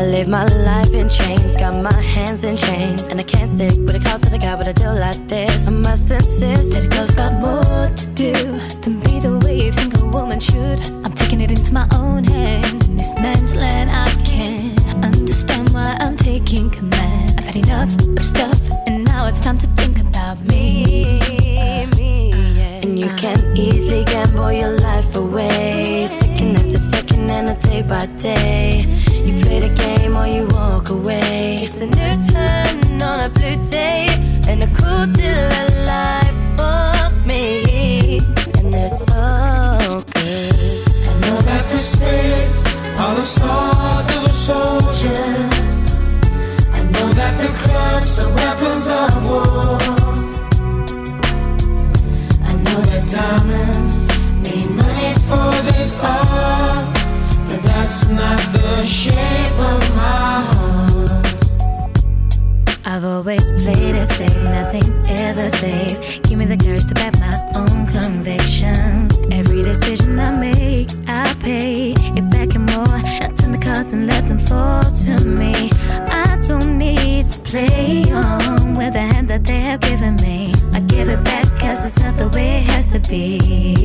live my life in chains, got my hands in chains, and I can't stick with a call to the guy, but I do like this. I must insist that a girl's got more to do than be the way you think a woman should. I'm taking it into my own hand. In this man's land, I can't understand why I'm taking command. I've had enough of stuff, and now it's time to think about me. And you can easily gamble your life away, second after second and a day by day. You play the game or you walk away. It's a new turn on a blue day and a cool deal of life for me. And it's so good. I know that the spirits are the swords of the soldiers. I know that the clubs are weapons of war. I know that diamonds need money for this art, but that's not the shape of my heart. I've always played it safe, nothing's ever safe. Give me the courage to back my own convictions. Every decision I make, I pay it back and more. I turn the cards and let them fall to me. I don't need to play on with the hand that they have given me. I give it back cause it's not the way it has to be.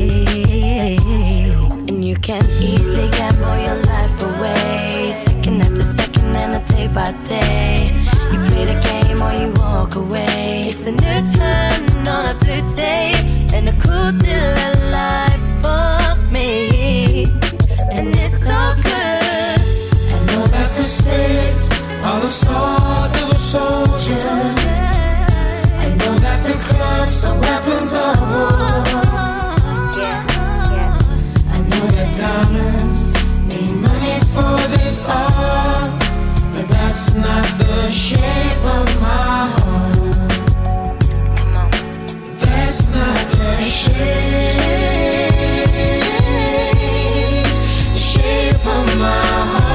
And you can easily gamble your life away, second after second and a day by day. You play the game or you walk away. It's a new turn on a blue day and a cool deal of life for me. And it's so good. I know that the spirits are the swords of the soldiers. I know that the clubs are weapons of war. I know that diamonds need money for this art, but that's not the shape of my heart. That's not the shape of my heart.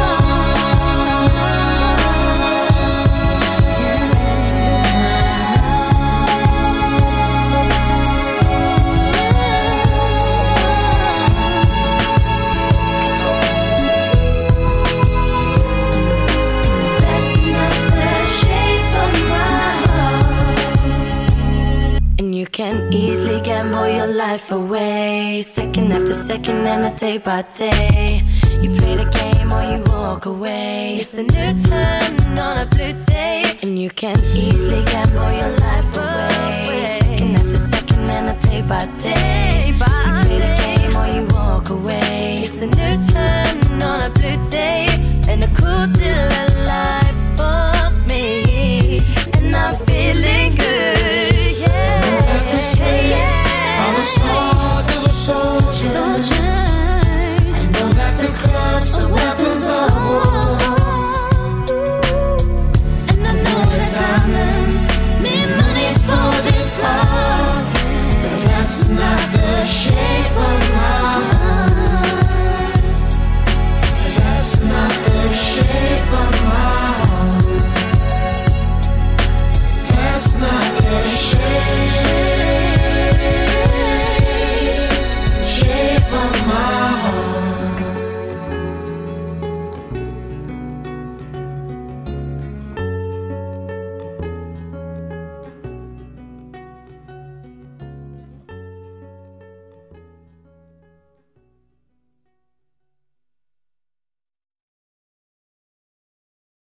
You can easily gamble your life away, second after second and a day by day. You play the game or you walk away. It's a new turn on a blue day, and you can easily gamble